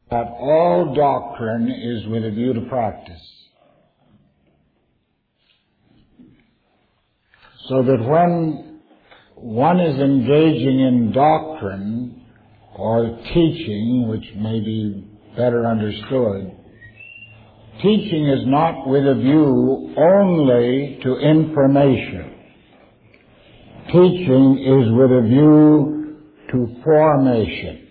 that all doctrine is with a view to practice. So that when one is engaging in doctrine or teaching, which may be better understood, teaching is not with a view only to information. Teaching is with a view to formation.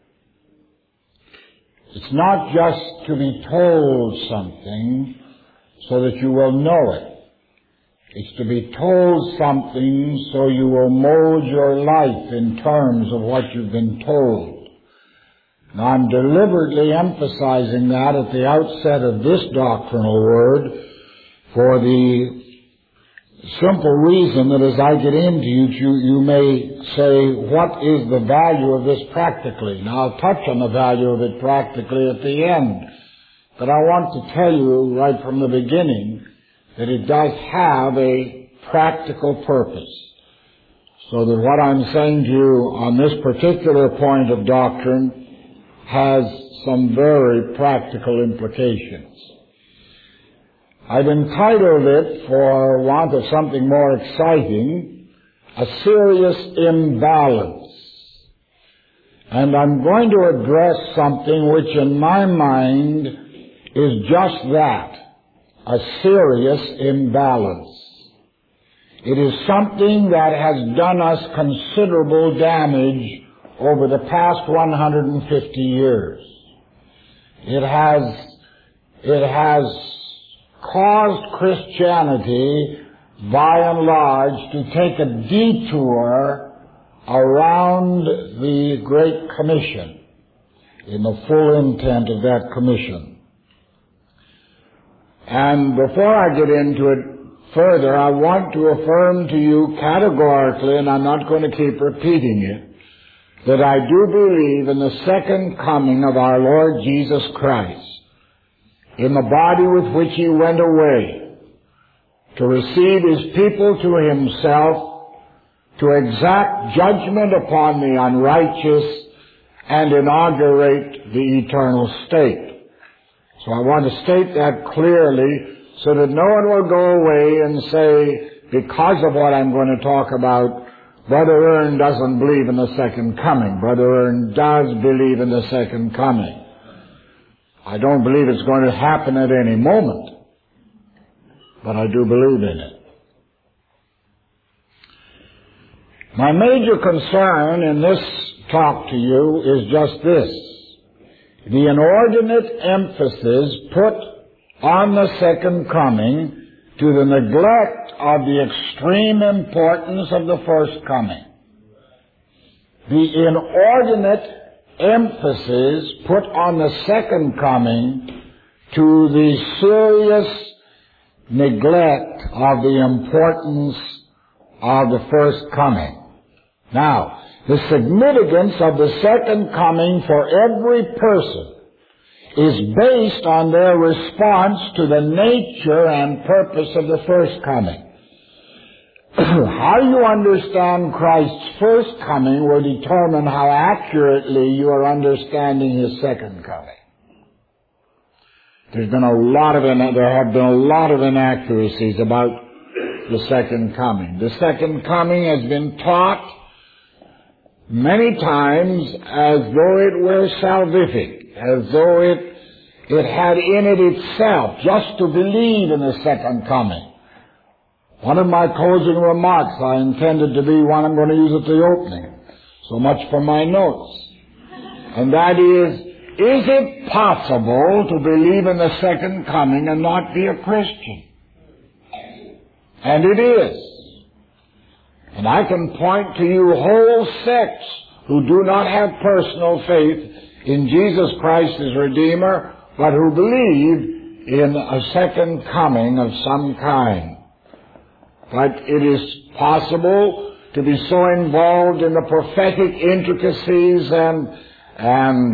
It's not just to be told something so that you will know it. It's to be told something so you will mold your life in terms of what you've been told. Now, I'm deliberately emphasizing that at the outset of this doctrinal word for the simple reason that as I get into it, you may say, what is the value of this practically? Now, I'll touch on the value of it practically at the end. But I want to tell you right from the beginning that it does have a practical purpose. So that what I'm saying to you on this particular point of doctrine has some very practical implications. I've entitled it, for want of something more exciting, A Serious Imbalance. And I'm going to address something which in my mind is just that, a serious imbalance. It is something that has done us considerable damage over the past 150 years. It has caused Christianity, by and large, to take a detour around the Great Commission in the full intent of that commission. And before I get into it further, I want to affirm to you categorically, and I'm not going to keep repeating it, that I do believe in the second coming of our Lord Jesus Christ, in the body with which He went away, to receive His people to Himself, to exact judgment upon the unrighteous, and inaugurate the eternal state. So I want to state that clearly so that no one will go away and say, because of what I'm going to talk about, Brother Ern doesn't believe in the second coming. Brother Ern does believe in the second coming. I don't believe it's going to happen at any moment, but I do believe in it. My major concern in this talk to you is just this: the inordinate emphasis put on the second coming to the neglect of the extreme importance of the first coming. The inordinate emphasis put on the second coming to the serious neglect of the importance of the first coming. Now, the significance of the second coming for every person is based on their response to the nature and purpose of the first coming. How you understand Christ's first coming will determine how accurately you are understanding His second coming. There have been a lot of inaccuracies about the second coming. The second coming has been taught many times as though it were salvific, as though it had in it itself just to believe in the second coming. One of my closing remarks I intended to be one I'm going to use at the opening. So much for my notes. And that is it possible to believe in the second coming and not be a Christian? And it is. And I can point to you whole sects who do not have personal faith in Jesus Christ as Redeemer, but who believe in a second coming of some kind. But it is possible to be so involved in the prophetic intricacies and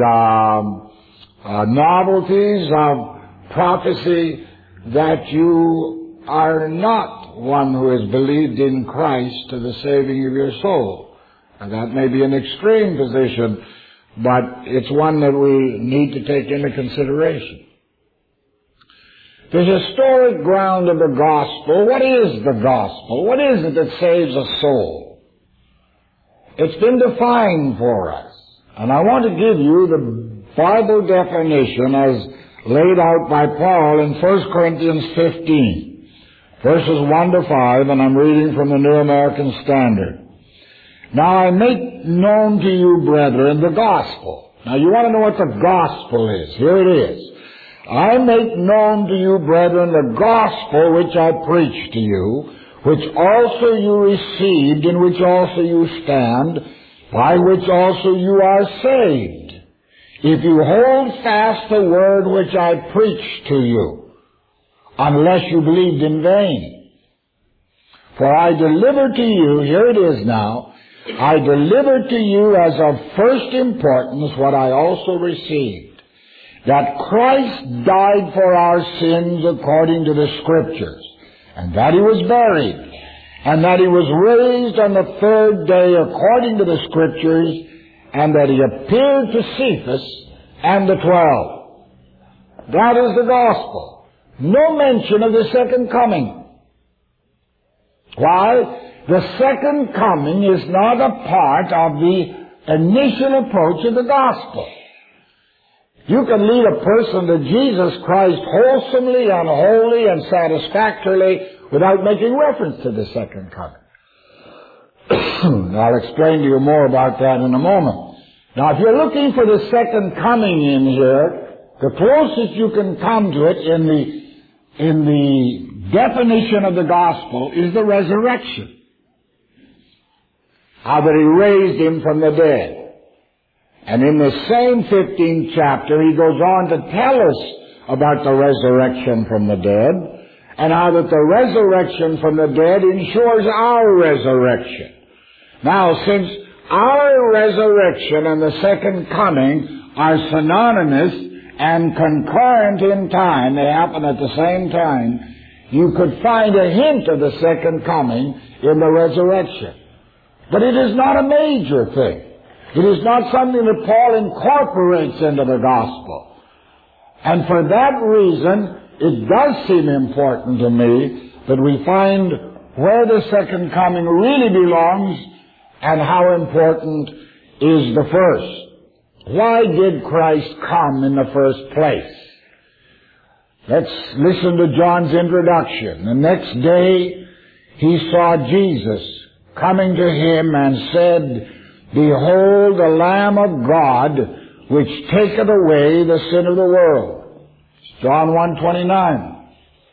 novelties of prophecy that you are not one who has believed in Christ to the saving of your soul. And that may be an extreme position, but it's one that we need to take into consideration. The historic ground of the gospel. What is the gospel? What is it that saves a soul? It's been defined for us. And I want to give you the Bible definition as laid out by Paul in 1 Corinthians 15, verses 1 to 5, and I'm reading from the New American Standard. Now I make known to you, brethren, the gospel. Now you want to know what the gospel is. Here it is. I make known to you, brethren, the gospel which I preached to you, which also you received, in which also you stand, by which also you are saved, if you hold fast the word which I preached to you, unless you believed in vain. For I delivered to you, here it is now, I delivered to you as of first importance what I also received, that Christ died for our sins according to the Scriptures, and that He was buried, and that He was raised on the third day according to the Scriptures, and that He appeared to Cephas and the 12. That is the gospel. No mention of the second coming. Why? The second coming is not a part of the initial approach of the gospel. You can lead a person to Jesus Christ wholesomely and wholly and satisfactorily without making reference to the second coming. I'll explain to you more about that in a moment. Now, if you're looking for the second coming in here, the closest you can come to it in the definition of the gospel is the resurrection. How that He raised Him from the dead. And in the same 15th chapter, He goes on to tell us about the resurrection from the dead, and how that the resurrection from the dead ensures our resurrection. Now, since our resurrection and the second coming are synonymous and concurrent in time, they happen at the same time, you could find a hint of the second coming in the resurrection. But it is not a major thing. It is not something that Paul incorporates into the gospel. And for that reason, it does seem important to me that we find where the second coming really belongs and how important is the first. Why did Christ come in the first place? Let's listen to John's introduction. The next day he saw Jesus coming to him and said, Behold the Lamb of God, which taketh away the sin of the world. It's John 1:29.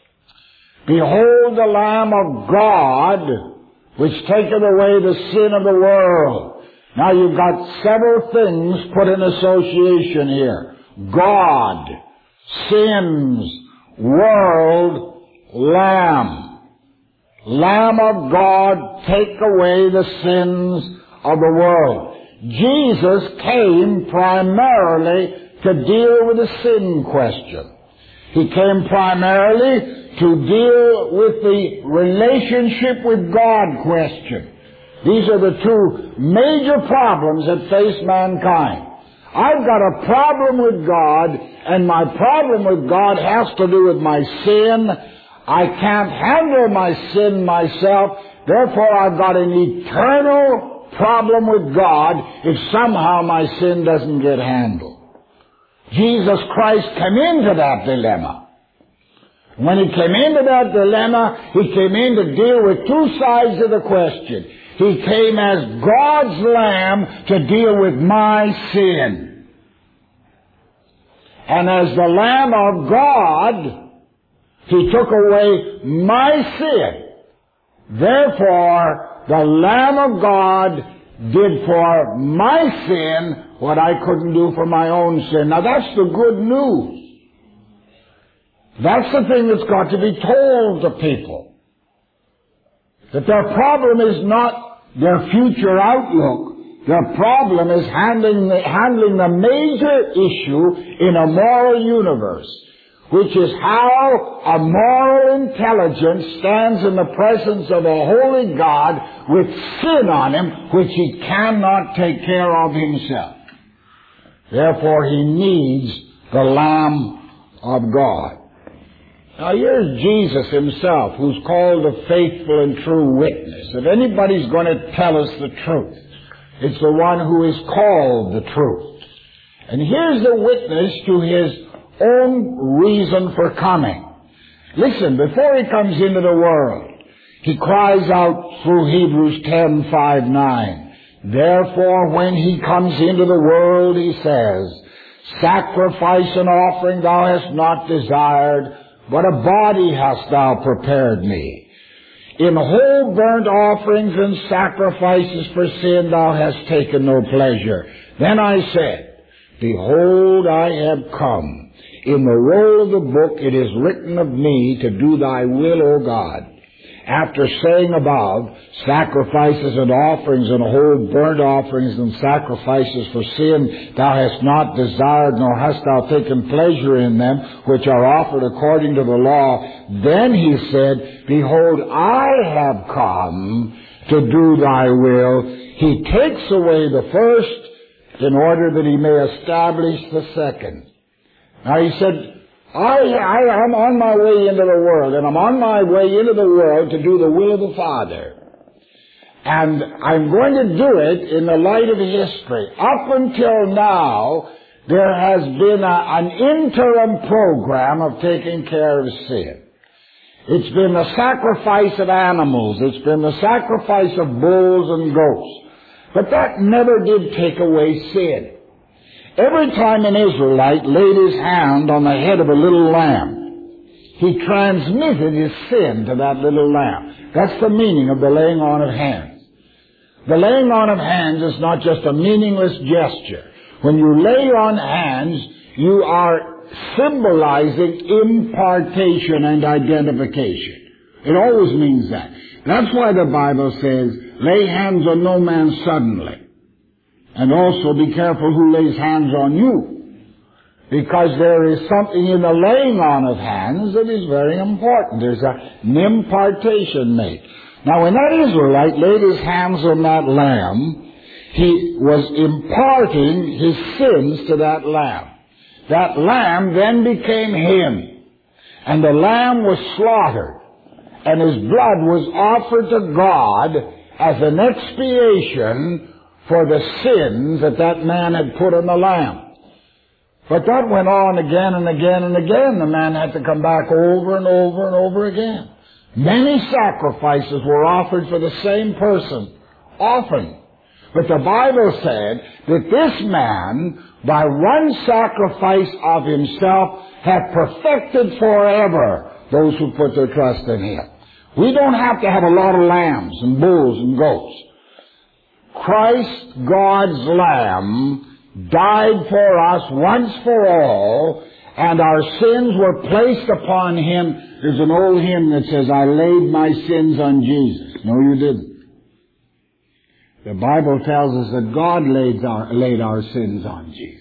Behold the Lamb of God, which taketh away the sin of the world. Now you've got several things put in association here. God, sins, world, Lamb. Lamb of God, take away the sins of the world. Jesus came primarily to deal with the sin question. He came primarily to deal with the relationship with God question. These are the two major problems that face mankind. I've got a problem with God, and my problem with God has to do with my sin. I can't handle my sin myself, therefore I've got an eternal problem with God if somehow my sin doesn't get handled. Jesus Christ came into that dilemma. When He came into that dilemma, He came in to deal with two sides of the question. He came as God's Lamb to deal with my sin. And as the Lamb of God, He took away my sin. Therefore, the Lamb of God did for my sin what I couldn't do for my own sin. Now that's the good news. That's the thing that's got to be told to people. That their problem is not their future outlook. Their problem is handling the major issue in a moral universe, which is how a moral intelligence stands in the presence of a holy God with sin on him, which he cannot take care of himself. Therefore, he needs the Lamb of God. Now, here's Jesus himself, who's called a faithful and true witness. If anybody's going to tell us the truth, it's the one who is called the truth. And here's the witness to his own reason for coming. Listen, before he comes into the world, he cries out through Hebrews 10:5-9. Therefore, when he comes into the world, he says, sacrifice and offering thou hast not desired, but a body hast thou prepared me. In whole burnt offerings and sacrifices for sin thou hast taken no pleasure. Then I said, behold, I have come. In the roll of the book it is written of me to do thy will, O God. After saying above, sacrifices and offerings and whole burnt offerings and sacrifices for sin thou hast not desired, nor hast thou taken pleasure in them, which are offered according to the law. Then he said, behold, I have come to do thy will. He takes away the first in order that he may establish the second. Now he said, I'm on my way into the world, and I'm on my way into the world to do the will of the Father. And I'm going to do it in the light of history. Up until now, there has been an interim program of taking care of sin. It's been the sacrifice of animals. It's been the sacrifice of bulls and goats. But that never did take away sin. Every time an Israelite laid his hand on the head of a little lamb, he transmitted his sin to that little lamb. That's the meaning of the laying on of hands. The laying on of hands is not just a meaningless gesture. When you lay on hands, you are symbolizing impartation and identification. It always means that. That's why the Bible says, lay hands on no man suddenly. And also be careful who lays hands on you. Because there is something in the laying on of hands that is very important. There's an impartation made. Now when that Israelite laid his hands on that lamb, he was imparting his sins to that lamb. That lamb then became him. And the lamb was slaughtered. And his blood was offered to God as an expiation for the sins that man had put on the lamb. But that went on again and again and again. The man had to come back over and over and over again. Many sacrifices were offered for the same person, often. But the Bible said that this man, by one sacrifice of himself, had perfected forever those who put their trust in him. We don't have to have a lot of lambs and bulls and goats. Christ, God's Lamb, died for us once for all, and our sins were placed upon him. There's an old hymn that says, I laid my sins on Jesus. No, you didn't. The Bible tells us that God laid our sins on Jesus.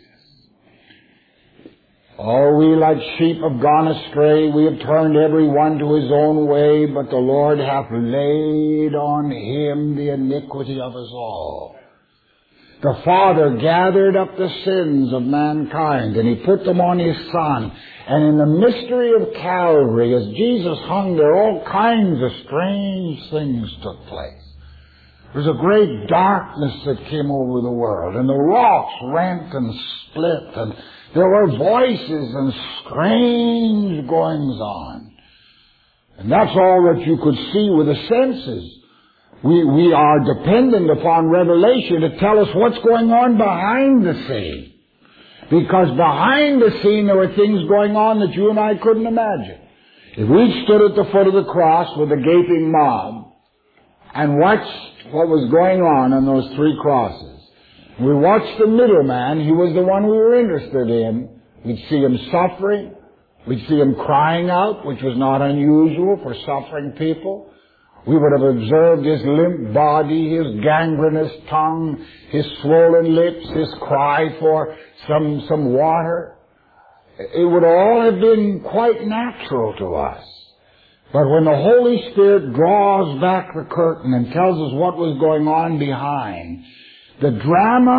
Oh, we like sheep have gone astray. We have turned every one to his own way, but the Lord hath laid on him the iniquity of us all. The Father gathered up the sins of mankind, and he put them on his Son. And in the mystery of Calvary, as Jesus hung there, all kinds of strange things took place. There was a great darkness that came over the world, and the rocks rent and split, and there were voices and strange goings on. And that's all that you could see with the senses. We are dependent upon revelation to tell us what's going on behind the scene. Because behind the scene there were things going on that you and I couldn't imagine. If we stood at the foot of the cross with a gaping mob and watched what was going on those three crosses, we watched the middleman. He was the one we were interested in. We'd see him suffering. We'd see him crying out, which was not unusual for suffering people. We would have observed his limp body, his gangrenous tongue, his swollen lips, his cry for some water. It would all have been quite natural to us. But when the Holy Spirit draws back the curtain and tells us what was going on behind, the drama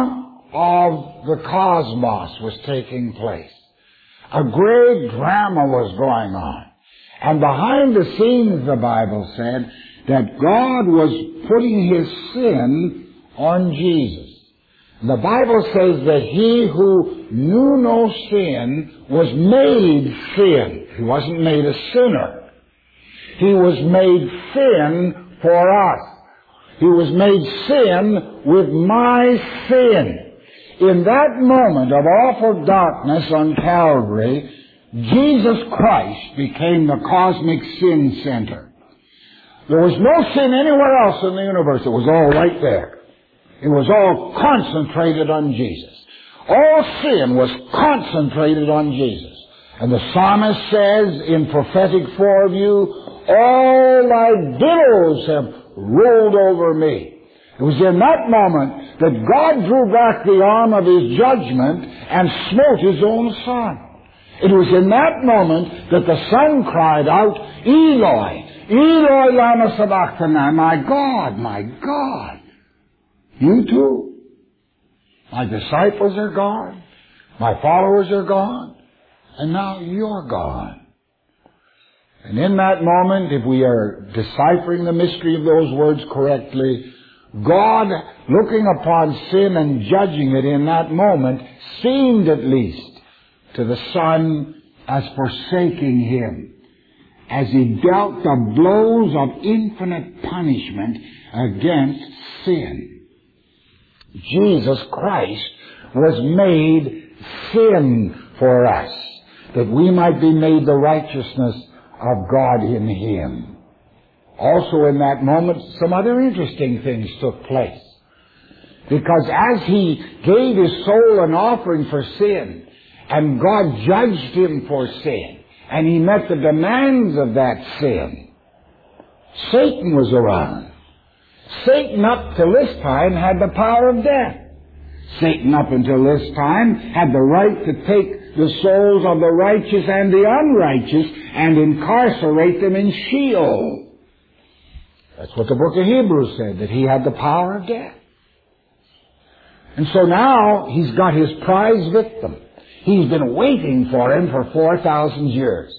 of the cosmos was taking place. A great drama was going on. And behind the scenes, the Bible said, that God was putting His sin on Jesus. The Bible says that He who knew no sin was made sin. He wasn't made a sinner. He was made sin for us. He was made sin with my sin. In that moment of awful darkness on Calvary, Jesus Christ became the cosmic sin center. There was no sin anywhere else in the universe. It was all right there. It was all concentrated on Jesus. All sin was concentrated on Jesus. And the psalmist says in prophetic foreview, all thy billows have rolled over me. It was in that moment that God drew back the arm of His judgment and smote His own Son. It was in that moment that the Son cried out, Eloi, Eloi lama sabachthani, my God. You too. My disciples are gone. My followers are gone. And now you're gone. And in that moment, if we are deciphering the mystery of those words correctly, God, looking upon sin and judging it in that moment, seemed at least to the Son as forsaking Him, as He dealt the blows of infinite punishment against sin. Jesus Christ was made sin for us, that we might be made the righteousness of God in Him. Also in that moment, some other interesting things took place. Because as He gave His soul an offering for sin, and God judged Him for sin, and He met the demands of that sin, Satan was around. Satan up till this time had the power of death. Satan up until this time had the right to take the souls of the righteous and the unrighteous and incarcerate them in Sheol. That's what the book of Hebrews said, that he had the power of death. And so now he's got his prize victim. He's been waiting for him for 4,000 years.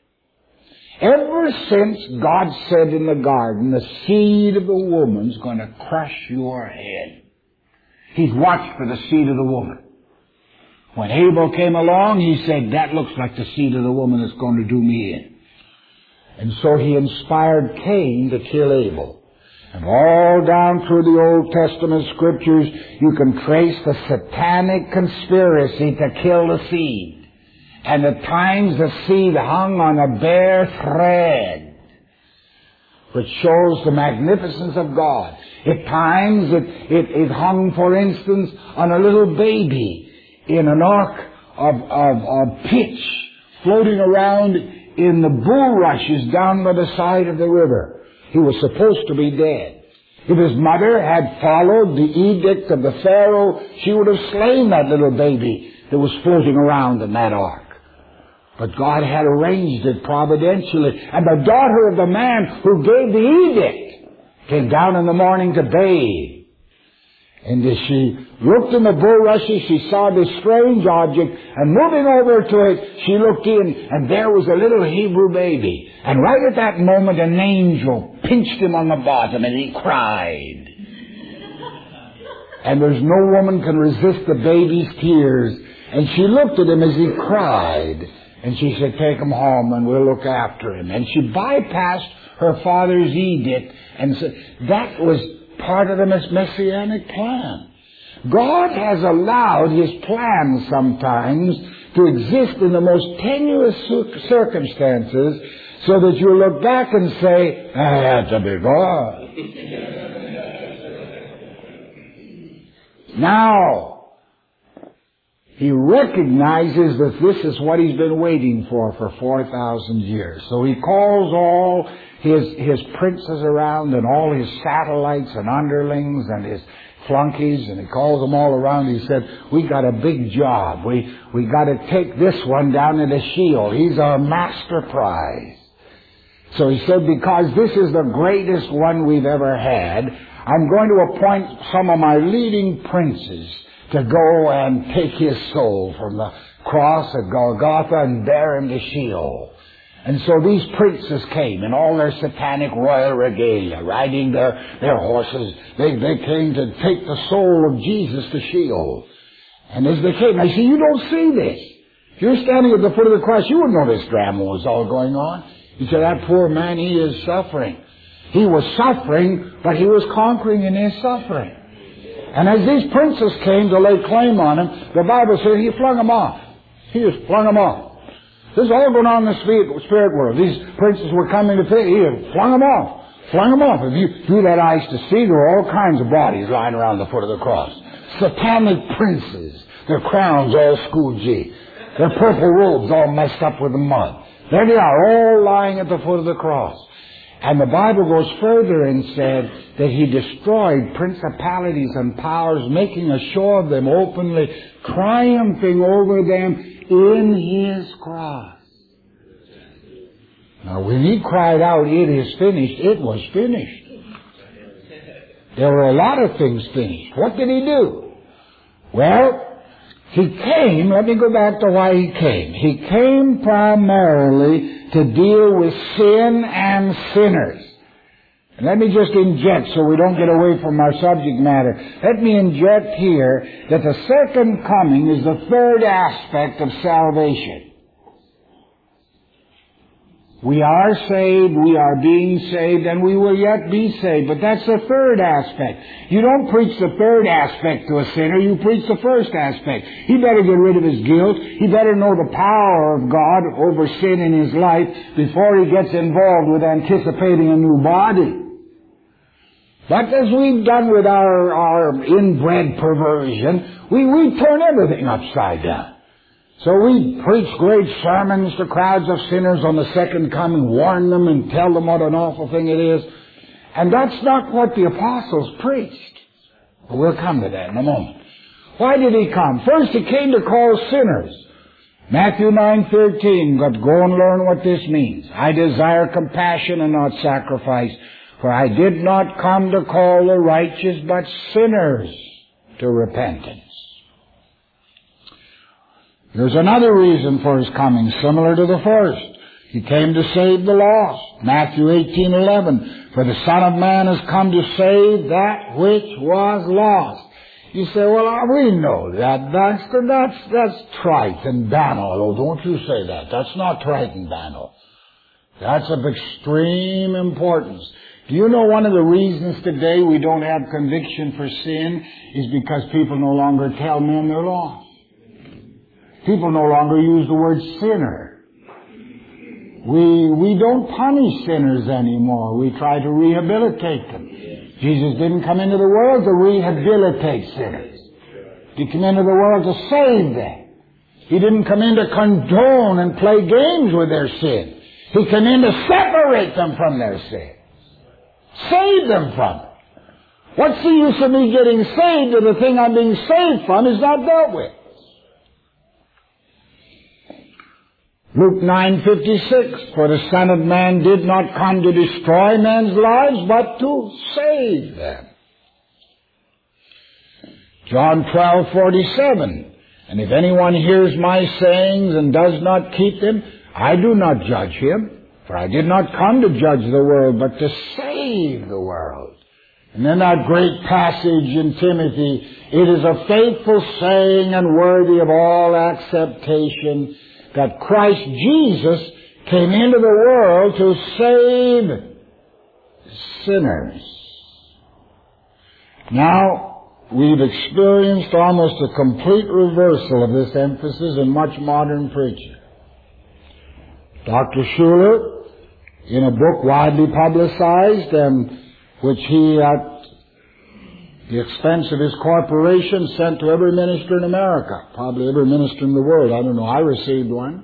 Ever since God said in the garden, the seed of the woman's going to crush your head. He's watched for the seed of the woman. When Abel came along, he said, that looks like the seed of the woman that's going to do me in. And so he inspired Cain to kill Abel. And all down through the Old Testament scriptures, you can trace the satanic conspiracy to kill the seed. And at times the seed hung on a bare thread, which shows the magnificence of God. At times it hung, for instance, on a little baby in an ark of pitch floating around in the bulrushes down by the side of the river. He was supposed to be dead. If his mother had followed the edict of the Pharaoh, she would have slain that little baby that was floating around in that ark. But God had arranged it providentially. And the daughter of the man who gave the edict came down in the morning to bathe. And as she looked in the bulrushes, she saw this strange object, and moving over to it, she looked in, and there was a little Hebrew baby. And right at that moment, an angel pinched him on the bottom, and he cried. And there's no woman can resist the baby's tears. And she looked at him as he cried, and she said, take him home, and we'll look after him. And she bypassed her father's edict, and said that was part of the messianic plan. God has allowed His plan sometimes to exist in the most tenuous circumstances so that you look back and say, that had to be God. Now, He recognizes that this is what He's been waiting for 4,000 years. So He calls all his princes around and all his satellites and underlings and his flunkies, and He calls them all around. He said, we got a big job. We got to take this one down into Sheol. He's our master prize. So He said, because this is the greatest one we've ever had, I'm going to appoint some of my leading princes to go and take his soul from the cross at Golgotha and bear him to Sheol. And so these princes came in all their satanic royal regalia, riding their horses. They came to take the soul of Jesus to Sheol. And as they came, I say, you don't see this. If you're standing at the foot of the cross, you wouldn't know this drama was all going on. You say, that poor man, he is suffering. He was suffering, but he was conquering in his suffering. And as these princes came to lay claim on him, the Bible says he flung them off. He just flung them off. This is all going on in the spirit world. These princes were coming to pay. He flung them off. Flung them off. If you drew that eyes to see, there were all kinds of bodies lying around the foot of the cross. Satanic princes. Their crowns all scoogee. Their purple robes all messed up with the mud. There they are, all lying at the foot of the cross. And the Bible goes further and said that he destroyed principalities and powers, making a show of them openly, triumphing over them in his cross. Now, when he cried out, it is finished, it was finished. There were a lot of things finished. What did he do? Well, he came, let me go back to why he came. He came primarily to deal with sin and sinners. And let me just inject so we don't get away from our subject matter. Let me inject here that the second coming is the third aspect of salvation. We are saved, we are being saved, and we will yet be saved. But that's the third aspect. You don't preach the third aspect to a sinner, you preach the first aspect. He better get rid of his guilt. He better know the power of God over sin in his life before he gets involved with anticipating a new body. But as we've done with our inbred perversion, we turn everything upside down. So we preach great sermons to crowds of sinners on the second coming, warn them and tell them what an awful thing it is. And that's not what the apostles preached. But we'll come to that in a moment. Why did he come? First, he came to call sinners. Matthew 9:13, but go and learn what this means. I desire compassion and not sacrifice, for I did not come to call the righteous, but sinners to repentance. There's another reason for his coming, similar to the first. He came to save the lost. Matthew 18:11, for the Son of Man has come to save that which was lost. You say, well, we know that. That's trite and banal. Oh, don't you say that. That's not trite and banal. That's of extreme importance. Do you know one of the reasons today we don't have conviction for sin is because people no longer tell men they're lost. People no longer use the word sinner. We don't punish sinners anymore. We try to rehabilitate them. Jesus didn't come into the world to rehabilitate sinners. He came into the world to save them. He didn't come in to condone and play games with their sin. He came in to separate them from their sin. Save them from it. What's the use of me getting saved if the thing I'm being saved from is not dealt with? Luke 9:56, for the Son of Man did not come to destroy men's lives, but to save them. John 12:47, and if anyone hears my sayings and does not keep them, I do not judge him, for I did not come to judge the world, but to save the world. And then that great passage in Timothy, it is a faithful saying and worthy of all acceptation, that Christ Jesus came into the world to save sinners. Now, we've experienced almost a complete reversal of this emphasis in much modern preaching. Dr. Schuller, in a book widely publicized and which he, at the expense of his corporation, sent to every minister in America, probably every minister in the world. I don't know, I received one.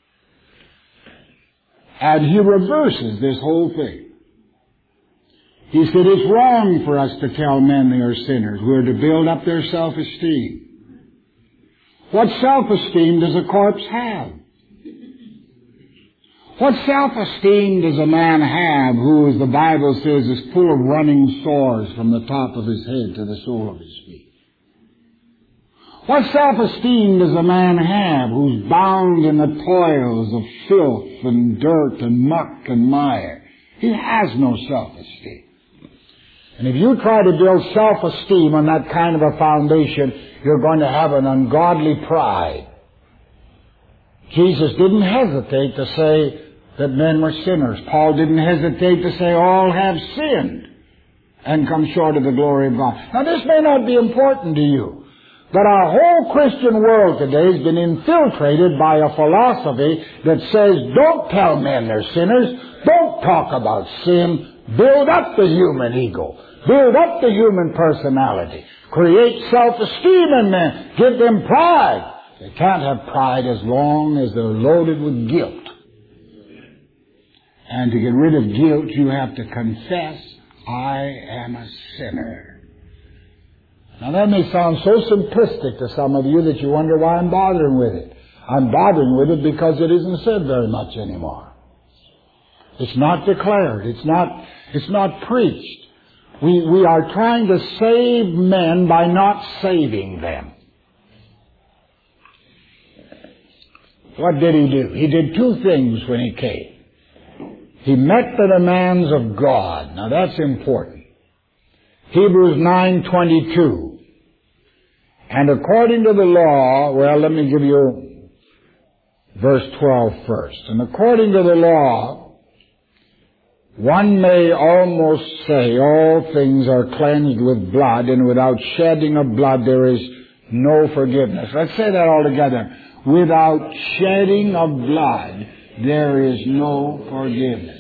And he reverses this whole thing. He said it's wrong for us to tell men they are sinners. We're to build up their self-esteem. What self-esteem does a corpse have? What self-esteem does a man have who, as the Bible says, is full of running sores from the top of his head to the sole of his feet? What self-esteem does a man have who's bound in the toils of filth and dirt and muck and mire? He has no self-esteem. And if you try to build self-esteem on that kind of a foundation, you're going to have an ungodly pride. Jesus didn't hesitate to say that men were sinners. Paul didn't hesitate to say all have sinned and come short of the glory of God. Now this may not be important to you, but our whole Christian world today has been infiltrated by a philosophy that says, don't tell men they're sinners, don't talk about sin, build up the human ego, build up the human personality, create self-esteem in men, give them pride. They can't have pride as long as they're loaded with guilt. And to get rid of guilt, you have to confess, I am a sinner. Now that may sound so simplistic to some of you that you wonder why I'm bothering with it. I'm bothering with it because it isn't said very much anymore. It's not declared. It's not preached. We are trying to save men by not saving them. What did he do? He did two things when he came. He met the demands of God. Now that's important. Hebrews 9:22. And according to the law, well, let me give you verse 12 first. And according to the law, one may almost say all things are cleansed with blood, and without shedding of blood there is no forgiveness. Let's say that all together. Without shedding of blood, there is no forgiveness.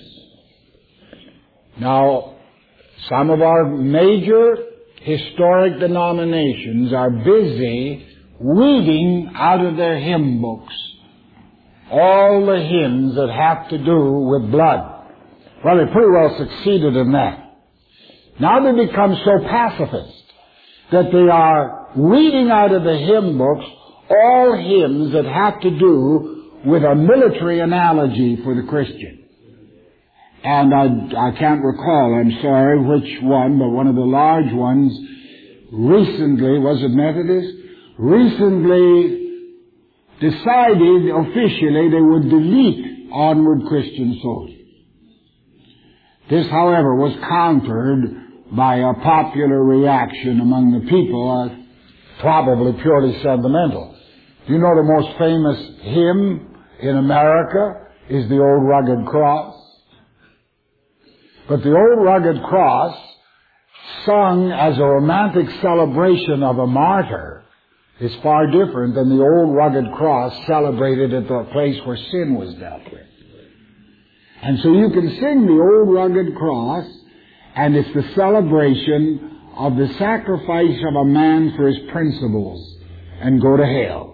Now, some of our major historic denominations are busy weeding out of their hymn books all the hymns that have to do with blood. Well, they pretty well succeeded in that. Now they become so pacifist that they are weeding out of the hymn books all hymns that have to do with a military analogy for the Christian. And I can't recall, I'm sorry, which one, but one of the large ones recently, was it Methodist? Recently decided officially they would delete Onward Christian Soldier. This, however, was countered by a popular reaction among the people, probably purely sentimental. You know the most famous hymn in America is the Old Rugged Cross. But the Old Rugged Cross, sung as a romantic celebration of a martyr, is far different than the Old Rugged Cross celebrated at the place where sin was dealt with. And so you can sing the Old Rugged Cross, and it's the celebration of the sacrifice of a man for his principles and go to hell.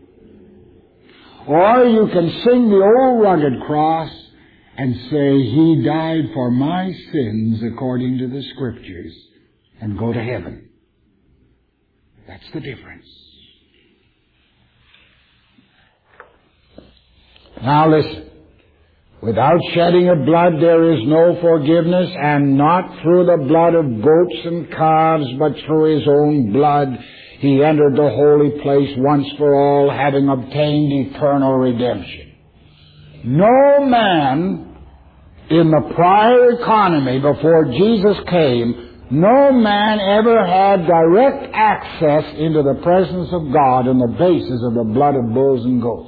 Or you can sing the Old Rugged Cross and say, He died for my sins according to the Scriptures, and go to heaven. That's the difference. Now listen. Without shedding of blood there is no forgiveness, and not through the blood of goats and calves, but through His own blood He entered the holy place once for all, having obtained eternal redemption. No man in the prior economy before Jesus came, no man ever had direct access into the presence of God on the basis of the blood of bulls and goats.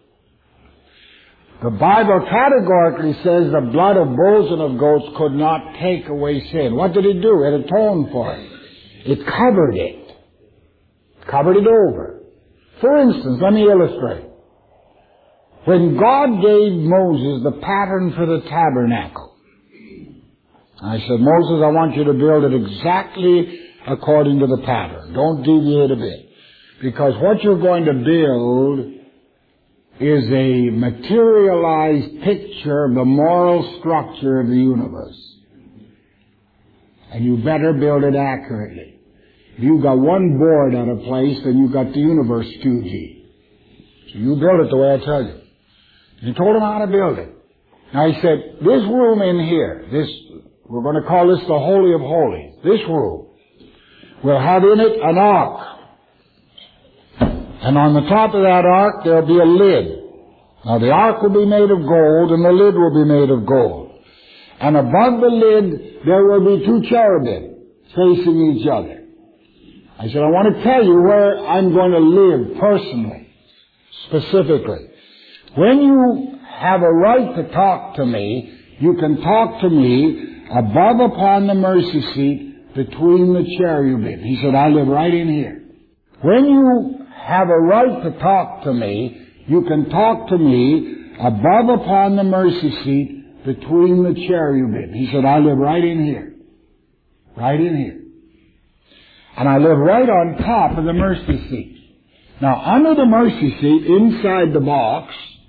The Bible categorically says the blood of bulls and of goats could not take away sin. What did it do? It atoned for it. It covered it. Covered it over. For instance, let me illustrate. When God gave Moses the pattern for the tabernacle, I said, Moses, I want you to build it exactly according to the pattern. Don't deviate a bit. Because what you're going to build is a materialized picture of the moral structure of the universe. And you better build it accurately. If you've got one board out of place, then you've got the universe 2G. So you build it the way I tell you. He told him how to build it. Now he said, this room in here, we're going to call this the Holy of Holies. This room will have in it an ark. And on the top of that ark there'll be a lid. Now the ark will be made of gold and the lid will be made of gold. And above the lid there will be two cherubim facing each other. I said, I want to tell you where I'm going to live personally, specifically. When you have a right to talk to me, you can talk to me above upon the mercy seat between the cherubim. He said, I live right in here. When you have a right to talk to me, you can talk to me above upon the mercy seat between the cherubim. He said, I live right in here. Right in here. And I live right on top of the mercy seat. Now, under the mercy seat, inside the box,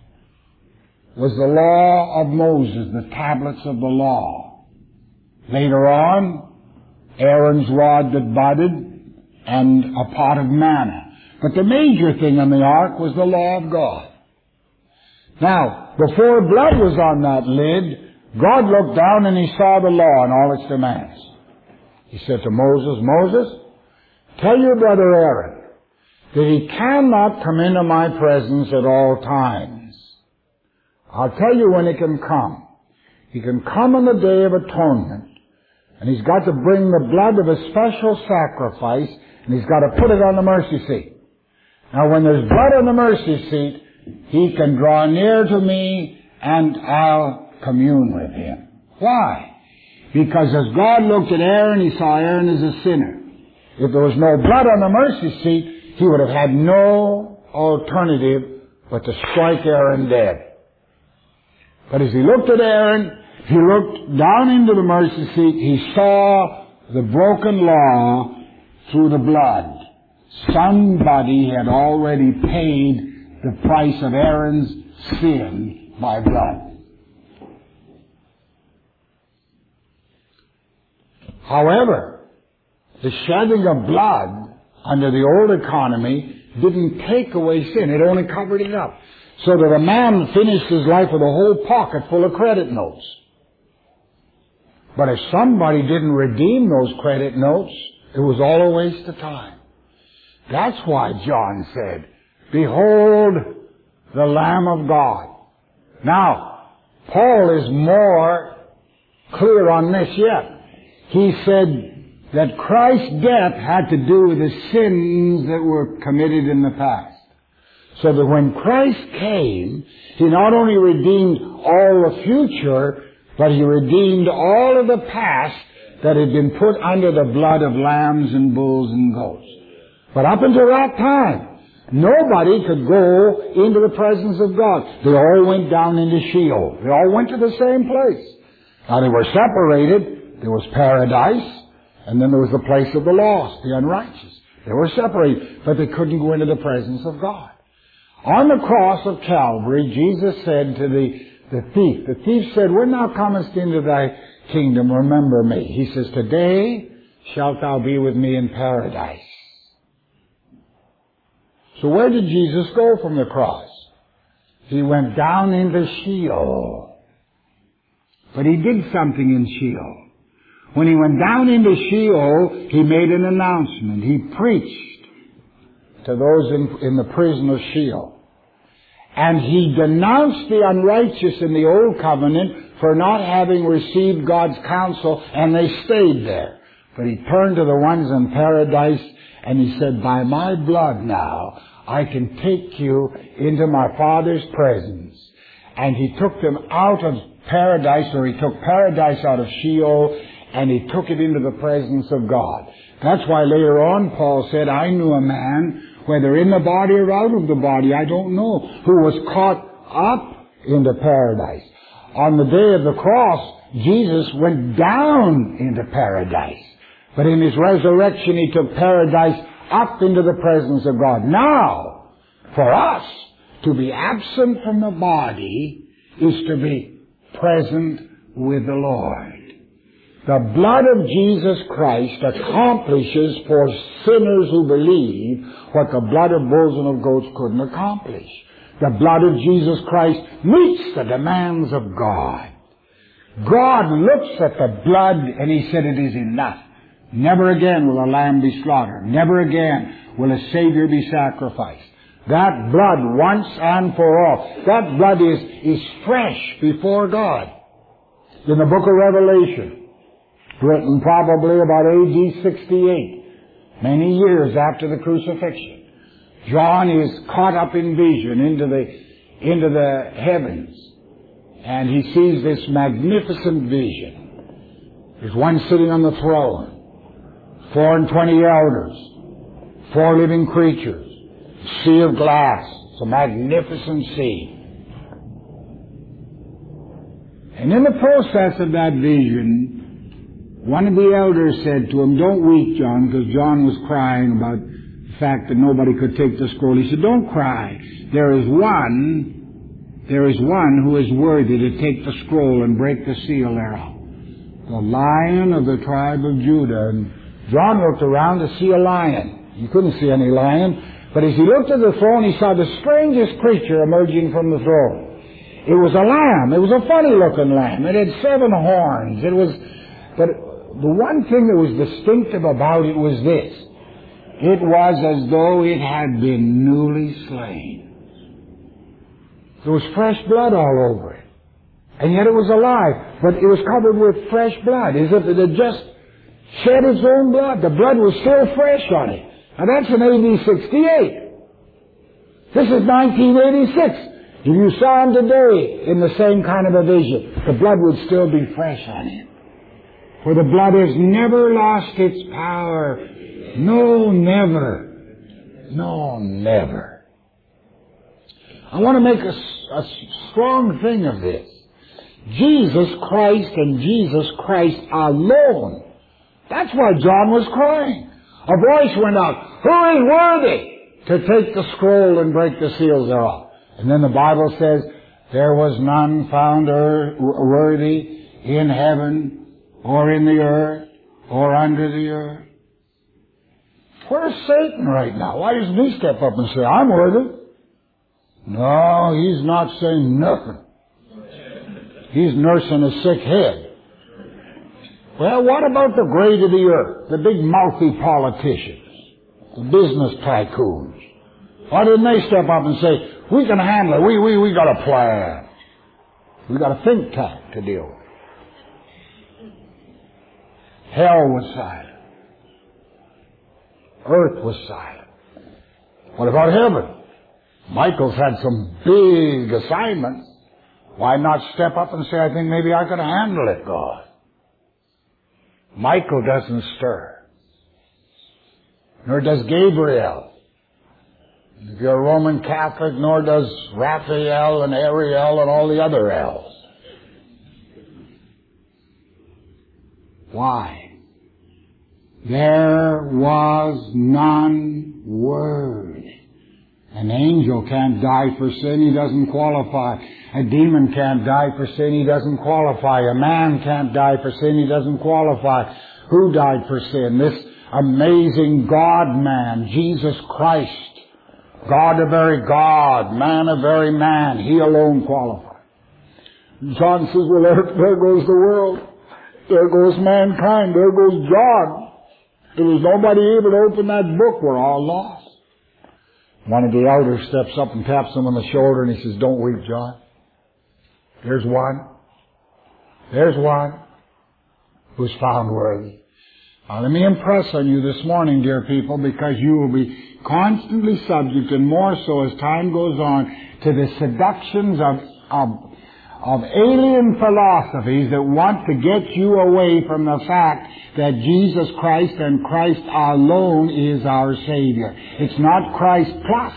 was the law of Moses, the tablets of the law. Later on, Aaron's rod that budded, and a pot of manna. But the major thing on the ark was the law of God. Now, before blood was on that lid, God looked down and He saw the law and all its demands. He said to Moses, Moses, tell your brother Aaron that he cannot come into my presence at all times. I'll tell you when he can come. He can come on the Day of Atonement, and he's got to bring the blood of a special sacrifice, and he's got to put it on the mercy seat. Now, when there's blood on the mercy seat, he can draw near to me, and I'll commune with him. Why? Because as God looked at Aaron, He saw Aaron as a sinner. If there was no blood on the mercy seat, He would have had no alternative but to strike Aaron dead. But as He looked at Aaron, He looked down into the mercy seat, He saw the broken law through the blood. Somebody had already paid the price of Aaron's sin by blood. However, the shedding of blood under the old economy didn't take away sin. It only covered it up. So that a man finished his life with a whole pocket full of credit notes. But if somebody didn't redeem those credit notes, it was all a waste of time. That's why John said, behold the Lamb of God. Now, Paul is more clear on this yet. He said that Christ's death had to do with the sins that were committed in the past. So that when Christ came, He not only redeemed all the future, but He redeemed all of the past that had been put under the blood of lambs and bulls and goats. But up until that time, nobody could go into the presence of God. They all went down into Sheol. They all went to the same place. Now they were separated. There was paradise, and then there was the place of the lost, the unrighteous. They were separated, but they couldn't go into the presence of God. On the cross of Calvary, Jesus said to the thief said, when thou comest into thy kingdom, remember me. He says, today shalt thou be with me in paradise. So where did Jesus go from the cross? He went down into Sheol. But He did something in Sheol. When He went down into Sheol, He made an announcement. He preached to those in the prison of Sheol. And He denounced the unrighteous in the Old Covenant for not having received God's counsel, and they stayed there. But He turned to the ones in paradise, and He said, by my blood now, I can take you into my Father's presence. And He took them out of paradise, or He took paradise out of Sheol, and He took it into the presence of God. That's why later on Paul said, I knew a man, whether in the body or out of the body, I don't know, who was caught up into paradise. On the day of the cross, Jesus went down into paradise. But in His resurrection, He took paradise up into the presence of God. Now, for us, to be absent from the body is to be present with the Lord. The blood of Jesus Christ accomplishes for sinners who believe what the blood of bulls and of goats couldn't accomplish. The blood of Jesus Christ meets the demands of God. God looks at the blood and He said, it is enough. Never again will a lamb be slaughtered. Never again will a Savior be sacrificed. That blood once and for all. That blood is fresh before God. In the book of Revelation, written probably about AD 68, many years after the crucifixion, John is caught up in vision into the heavens, and he sees this magnificent vision. There's one sitting on the throne, 24 elders, 4 living creatures, sea of glass. It's a magnificent sea. And in the process of that vision, one of the elders said to him, "Don't weep, John," because John was crying about the fact that nobody could take the scroll. He said, "Don't cry. There is one who is worthy to take the scroll and break the seal thereof. The Lion of the tribe of Judah." And John looked around to see a lion. He couldn't see any lion. But as he looked at the throne, he saw the strangest creature emerging from the throne. It was a lamb. It was a funny-looking lamb. It had 7 horns. But the one thing that was distinctive about it was this. It was as though it had been newly slain. There was fresh blood all over it. And yet it was alive. But it was covered with fresh blood, as if it had just shed its own blood. The blood was still fresh on it. Now that's in AD 68. This is 1986. If you saw him today in the same kind of a vision, the blood would still be fresh on him. For the blood has never lost its power. No, never. No, never. I want to make a strong thing of this. Jesus Christ and Jesus Christ alone. That's why John was crying. A voice went out, "Who is worthy to take the scroll and break the seals thereof?" And then the Bible says, "There was none found worthy in heaven or in the earth or under the earth." Where's Satan right now? Why doesn't he step up and say, "I'm worthy"? No, he's not saying nothing. He's nursing a sick head. Well, what about the great of the earth, the big mouthy politicians, the business tycoons? Why didn't they step up and say, "We can handle it. We got a plan. We got a think tank to deal with"? Hell was silent. Earth was silent. What about heaven? Michael's had some big assignments. Why not step up and say, "I think maybe I can handle it, God"? Michael doesn't stir. Nor does Gabriel. If you're a Roman Catholic, nor does Raphael and Ariel and all the other L's. Why? There was none worthy. An angel can't die for sin, he doesn't qualify. A demon can't die for sin, he doesn't qualify. A man can't die for sin, he doesn't qualify. Who died for sin? This amazing God-man, Jesus Christ. God a very God, man a very man. He alone qualified. John says, "Well, there goes the world. There goes mankind. There goes John. There was nobody able to open that book. We're all lost." One of the elders steps up and taps him on the shoulder and he says, "Don't weep, John. There's one. There's one who's found worthy." Now, let me impress on you this morning, dear people, because you will be constantly subject, and more so as time goes on, to the seductions of alien philosophies that want to get you away from the fact that Jesus Christ and Christ alone is our Savior. It's not Christ plus.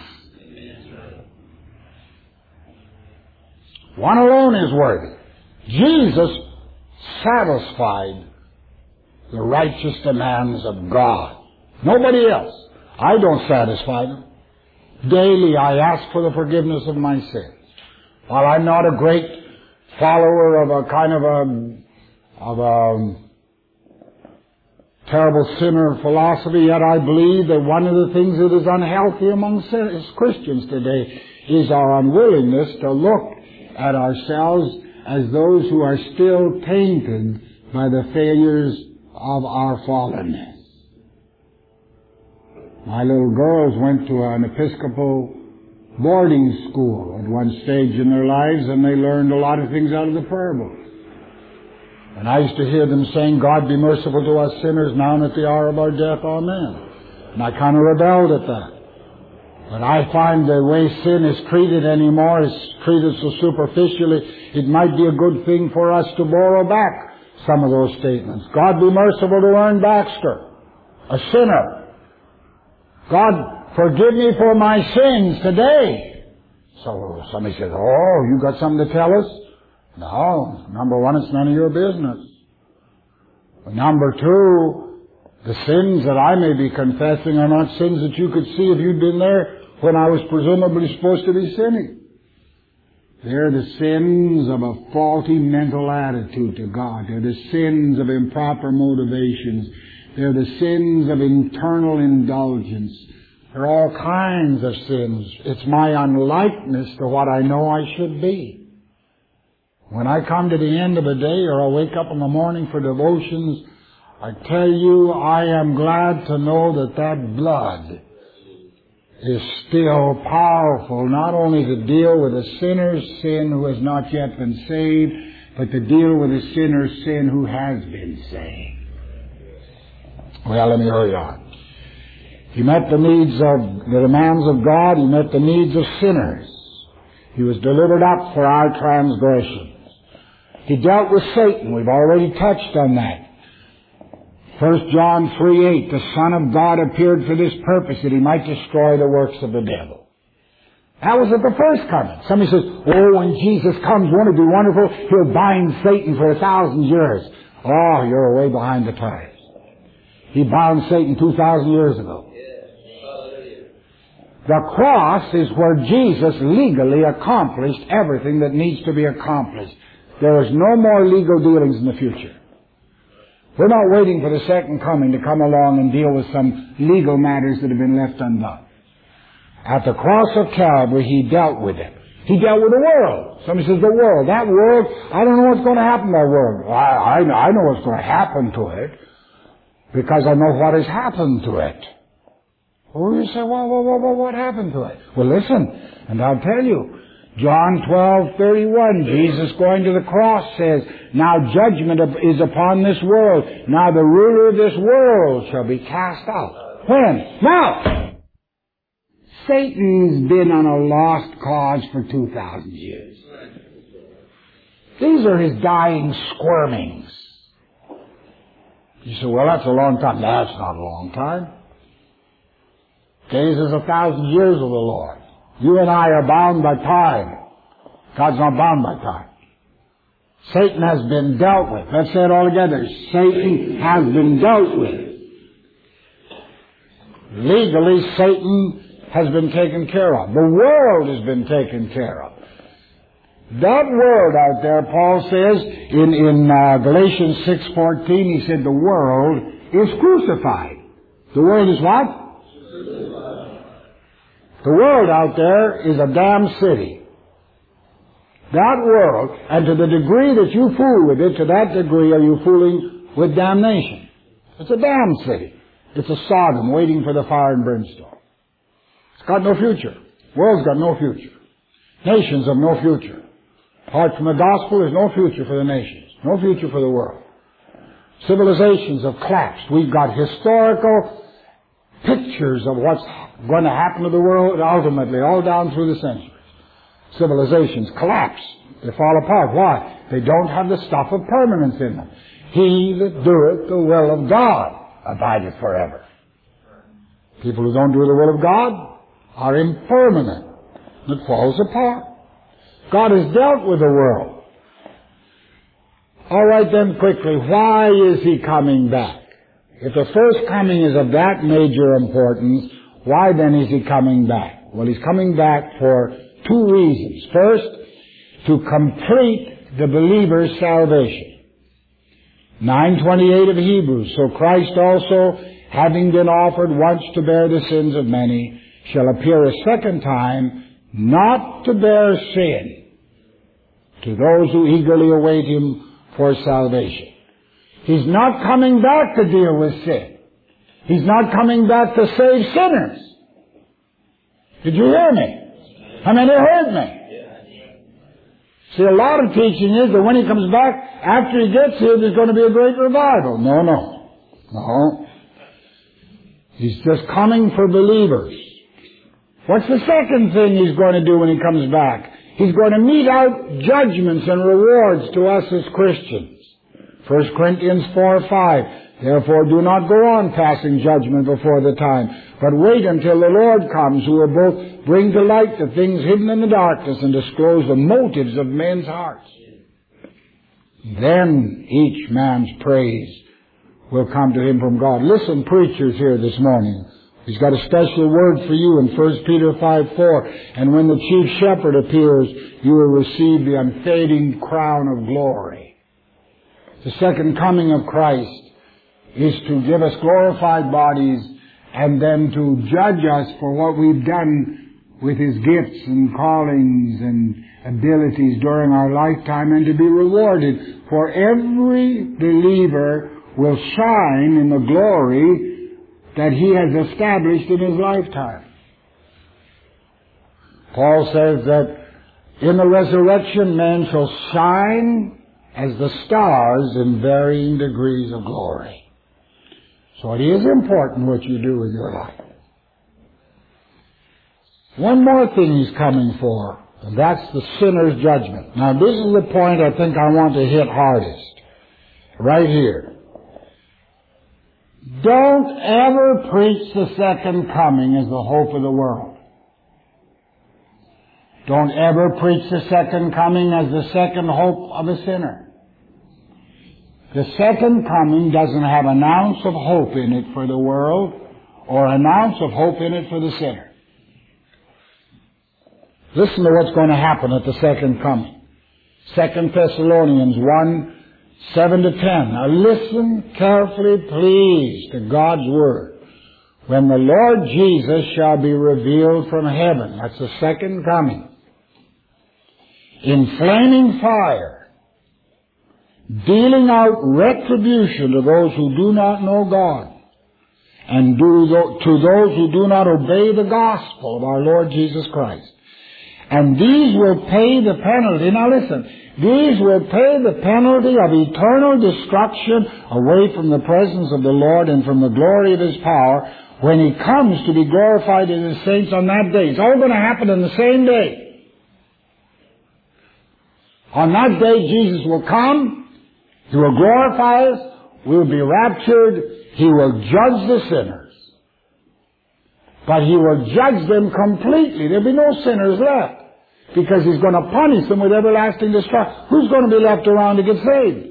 One alone is worthy. Jesus satisfied the righteous demands of God. Nobody else. I don't satisfy them. Daily I ask for the forgiveness of my sins. While I'm not a great follower of a kind of a terrible sinner philosophy, yet I believe that one of the things that is unhealthy among Christians today is our unwillingness to look at ourselves as those who are still tainted by the failures of our fallenness. My little girls went to an Episcopal boarding school at one stage in their lives, and they learned a lot of things out of the prayer book. And I used to hear them saying, God be merciful to us sinners now and at the hour of our death, amen. And I kind of rebelled at that. But I find the way sin is treated anymore is treated so superficially, it might be a good thing for us to borrow back some of those statements. God be merciful to Ern Baxter, a sinner. God, forgive me for my sins today. So somebody says, oh, you got something to tell us? No. Number one, it's none of your business. Number two, the sins that I may be confessing are not sins that you could see if you'd been there when I was presumably supposed to be sinning. They're the sins of a faulty mental attitude to God. They're the sins of improper motivations. They're the sins of internal indulgence. There are all kinds of sins. It's my unlikeness to what I know I should be. When I come to the end of a day or I wake up in the morning for devotions, I tell you, I am glad to know that that blood is still powerful, not only to deal with a sinner's sin who has not yet been saved, but to deal with a sinner's sin who has been saved. Well, let me hurry on. He met the demands of God. He met the needs of sinners. He was delivered up for our transgressions. He dealt with Satan. We've already touched on that. 1 John 3:8, the Son of God appeared for this purpose, that He might destroy the works of the devil. That was at the first coming. Somebody says, oh, when Jesus comes, won't it be wonderful? He'll bind Satan for 1,000 years. Oh, you're way behind the times. He bound Satan 2,000 years ago. The cross is where Jesus legally accomplished everything that needs to be accomplished. There is no more legal dealings in the future. We're not waiting for the second coming to come along and deal with some legal matters that have been left undone. At the cross of Calvary, He dealt with it. He dealt with the world. Somebody says, the world. That world, I don't know what's going to happen to that world. I know what's going to happen to it because I know what has happened to it. Well, you say, well, what happened to it? Well, listen, and I'll tell you. John 12:31, Jesus going to the cross says, now judgment is upon this world. Now the ruler of this world shall be cast out. When? Now! Satan's been on a lost cause for 2,000 years. These are his dying squirmings. You say, well, that's a long time. That's not a long time. Days is 1,000 years with the Lord. You and I are bound by time. God's not bound by time. Satan has been dealt with. Let's say it all together. Satan has been dealt with. Legally, Satan has been taken care of. The world has been taken care of. That world out there, Paul says, in Galatians 6:14, he said the world is crucified. The world is what? The world out there is a damn city. That world, and to the degree that you fool with it, to that degree are you fooling with damnation. It's a damn city. It's a Sodom waiting for the fire and brimstone. It's got no future. The world's got no future. Nations have no future. Apart from the gospel, there's no future for the nations. No future for the world. Civilizations have collapsed. We've got historical pictures of what's going to happen to the world ultimately, all down through the centuries. Civilizations collapse. They fall apart. Why? They don't have the stuff of permanence in them. He that doeth the will of God abideth forever. People who don't do the will of God are impermanent. It falls apart. God has dealt with the world. All right then, quickly, why is He coming back? If the first coming is of that major importance, why then is He coming back? Well, He's coming back for two reasons. First, to complete the believer's salvation. 9:28 of Hebrews, so Christ also, having been offered once to bear the sins of many, shall appear a second time, not to bear sin, to those who eagerly await Him for salvation. He's not coming back to deal with sin. He's not coming back to save sinners. Did you hear me? How many heard me? See, a lot of teaching is that when he comes back, after he gets here, there's going to be a great revival. No. He's just coming for believers. What's the second thing he's going to do when he comes back? He's going to mete out judgments and rewards to us as Christians. 1 Corinthians 4:5. Therefore do not go on passing judgment before the time, but wait until the Lord comes, who will both bring to light the things hidden in the darkness and disclose the motives of men's hearts. Then each man's praise will come to him from God. Listen, preachers here this morning. He's got a special word for you in 1 Peter 5:4. And when the chief shepherd appears, you will receive the unfading crown of glory. The second coming of Christ is to give us glorified bodies and then to judge us for what we've done with His gifts and callings and abilities during our lifetime, and to be rewarded. For every believer will shine in the glory that he has established in his lifetime. Paul says that in the resurrection men shall shine as the stars in varying degrees of glory. So it is important what you do with your life. One more thing he's coming for, and that's the sinner's judgment. Now this is the point I think I want to hit hardest. Right here. Don't ever preach the second coming as the hope of the world. Don't ever preach the second coming as the second hope of a sinner. The second coming doesn't have an ounce of hope in it for the world or an ounce of hope in it for the sinner. Listen to what's going to happen at the second coming. 2 Thessalonians 1:7-10. Now listen carefully, please, to God's Word. When the Lord Jesus shall be revealed from heaven, that's the second coming, in flaming fire, dealing out retribution to those who do not know God, and to those who do not obey the gospel of our Lord Jesus Christ. And these will pay the penalty. Now listen, these will pay the penalty of eternal destruction away from the presence of the Lord and from the glory of His power when He comes to be glorified in His saints on that day. It's all going to happen in the same day. On that day, Jesus will come. He will glorify us. We will be raptured. He will judge the sinners. But He will judge them completely. There will be no sinners left, because He's going to punish them with everlasting destruction. Who's going to be left around to get saved?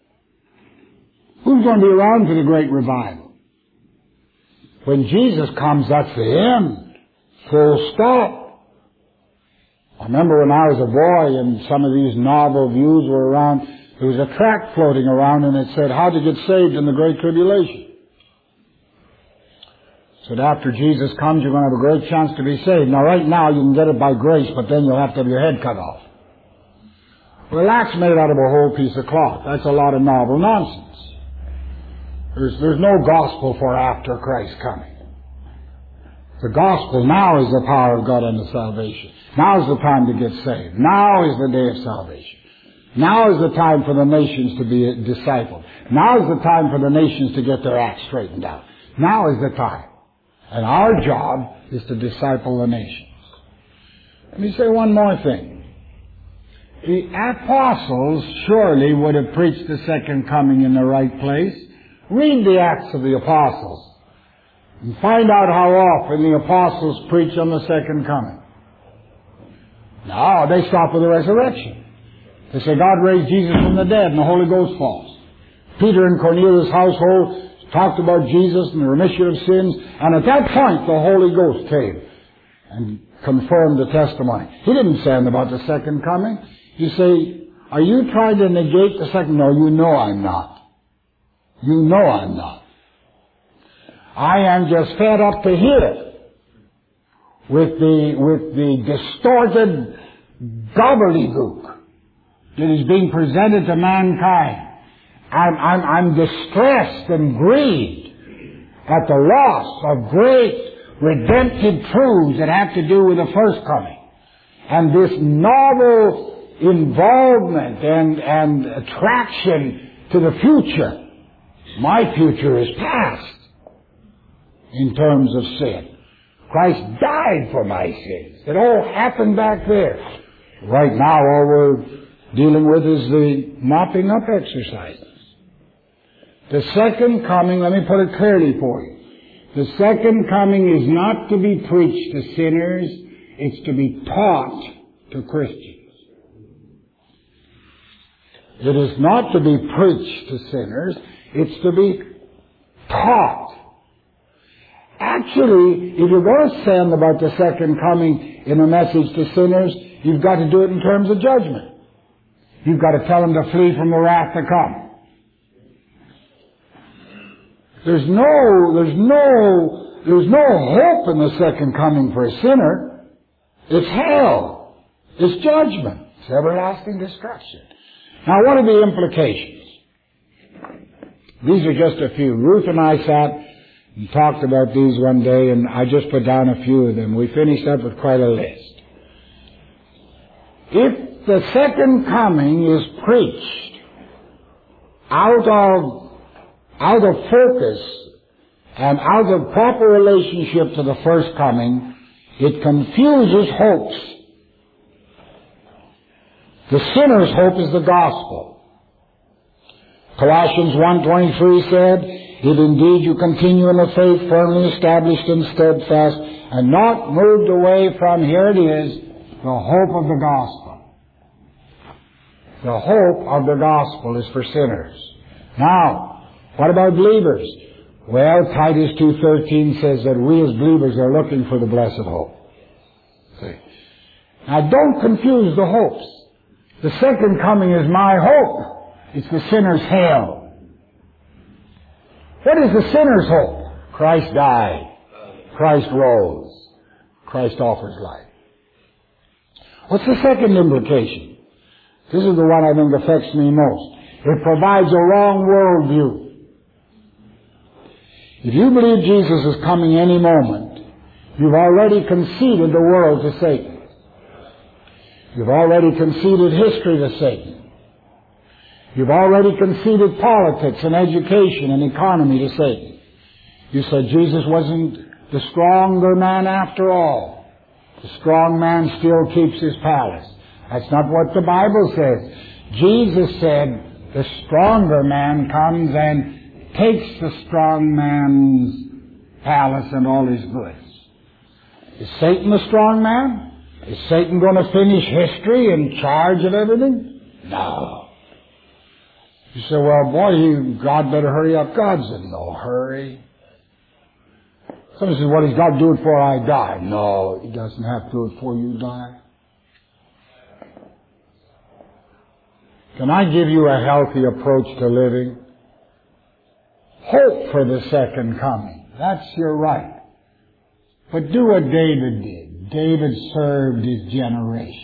Who's going to be around for the great revival? When Jesus comes, that's the end. Full stop. I remember when I was a boy and some of these novel views were around, there was a tract floating around and it said, how to get saved in the Great Tribulation. It said after Jesus comes, you're going to have a great chance to be saved. Now right now you can get it by grace, but then you'll have to have your head cut off. Well, that's made out of a whole piece of cloth. That's a lot of novel nonsense. There's no gospel for after Christ coming. The gospel now is the power of God unto salvation. Now is the time to get saved. Now is the day of salvation. Now is the time for the nations to be discipled. Now is the time for the nations to get their acts straightened out. Now is the time. And our job is to disciple the nations. Let me say one more thing. The apostles surely would have preached the second coming in the right place. Read the Acts of the Apostles and find out how often the apostles preach on the second coming. No, they stop with the resurrection. They say God raised Jesus from the dead and the Holy Ghost falls. Peter and Cornelius' household talked about Jesus and the remission of sins, and at that point the Holy Ghost came and confirmed the testimony. He didn't say anything about the second coming. You say, are you trying to negate the second? No, you know I'm not. You know I'm not. I am just fed up to hear it with the distorted gobbledygook that is being presented to mankind. I'm distressed and grieved at the loss of great redemptive truths that have to do with the first coming. and this novel involvement and attraction to the future. My future is past in terms of sin. Christ died for my sins. It all happened back there. Right now, all we're dealing with is the mopping up exercises. The second coming, let me put it clearly for you. The second coming is not to be preached to sinners, it's to be taught to Christians. It is not to be preached to sinners, it's to be taught. Actually, if you're going to send about the second coming in a message to sinners, you've got to do it in terms of judgment. You've got to tell them to flee from the wrath to come. There's no hope in the second coming for a sinner. It's hell. It's judgment. It's everlasting destruction. Now, what are the implications? These are just a few. Ruth and I sat and talked about these one day, and I just put down a few of them. We finished up with quite a list. If the second coming is preached out of focus and out of proper relationship to the first coming, it confuses hopes. The sinner's hope is the gospel. Colossians 1:23 said, "If indeed you continue in the faith, firmly established and steadfast, and not moved away from," here it is, "the hope of the gospel." The hope of the gospel is for sinners. Now, what about believers? Well, Titus 2:13 says that we as believers are looking for the blessed hope. See? Now, don't confuse the hopes. The second coming is my hope. It's the sinner's hell. What is the sinner's hope? Christ died. Christ rose. Christ offers life. What's the second implication? This is the one I think affects me most. It provides a wrong worldview. If you believe Jesus is coming any moment, you've already conceded the world to Satan. You've already conceded history to Satan. You've already conceded politics and education and economy to Satan. You said Jesus wasn't the stronger man after all. The strong man still keeps his palace. That's not what the Bible says. Jesus said the stronger man comes and takes the strong man's palace and all his goods. Is Satan the strong man? Is Satan going to finish history in charge of everything? No. You say, well, boy, God better hurry up. God's in no hurry. Somebody says, well, he's got to do it before I die. No, he doesn't have to do it before you die. Can I give you a healthy approach to living? Hope for the second coming. That's your right. But do what David did. David served his generation.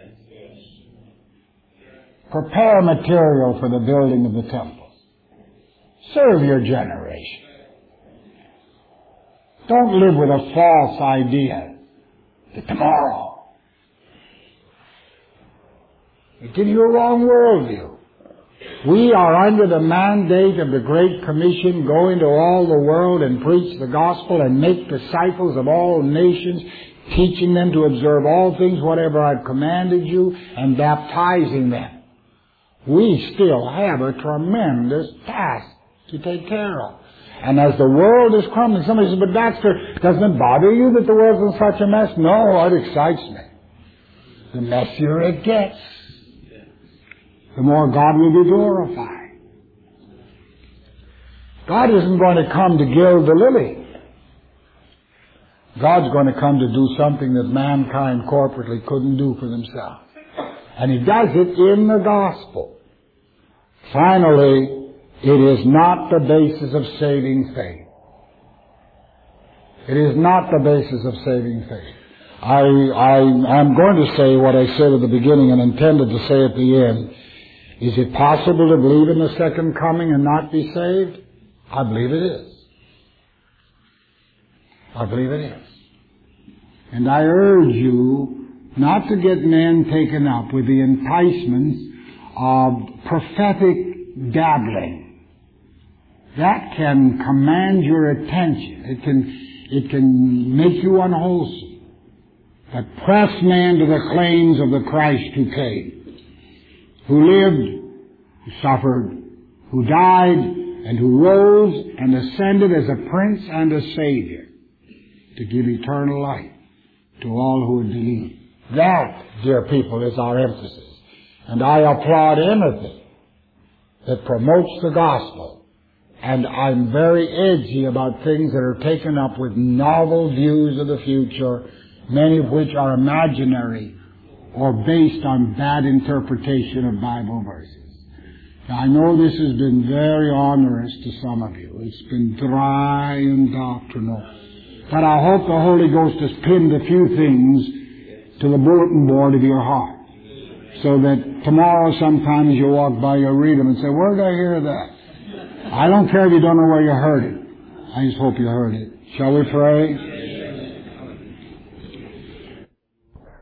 Prepare material for the building of the temple. Serve your generation. Don't live with a false idea that tomorrow. It gives you a wrong worldview. We are under the mandate of the Great Commission, go into all the world and preach the gospel and make disciples of all nations, teaching them to observe all things whatever I've commanded you, and baptizing them. We still have a tremendous task to take care of. And as the world is crumbling, somebody says, but Baxter, doesn't it bother you that the world's in such a mess? No, it excites me. The messier it gets, the more God will be glorified. God isn't going to come to gild the lily. God's going to come to do something that mankind corporately couldn't do for themselves. And He does it in the gospel. Finally, it is not the basis of saving faith. It is not the basis of saving faith. I'm going to say what I said at the beginning and intended to say at the end. Is it possible to believe in the second coming and not be saved? I believe it is. I believe it is. And I urge you not to get men taken up with the enticements of prophetic dabbling. That can command your attention. It can make you unwholesome. But press man to the claims of the Christ who came, who lived, who suffered, who died, and who rose and ascended as a Prince and a Savior to give eternal life to all who would believe. That, dear people, is our emphasis. And I applaud anything that promotes the gospel. And I'm very edgy about things that are taken up with novel views of the future, many of which are imaginary or based on bad interpretation of Bible verses. Now, I know this has been very onerous to some of you. It's been dry and doctrinal. But I hope the Holy Ghost has pinned a few things to the bulletin board of your heart, so that tomorrow sometimes you walk by, you read them and say, where did I hear that? I don't care if you don't know where you heard it. I just hope you heard it. Shall we pray?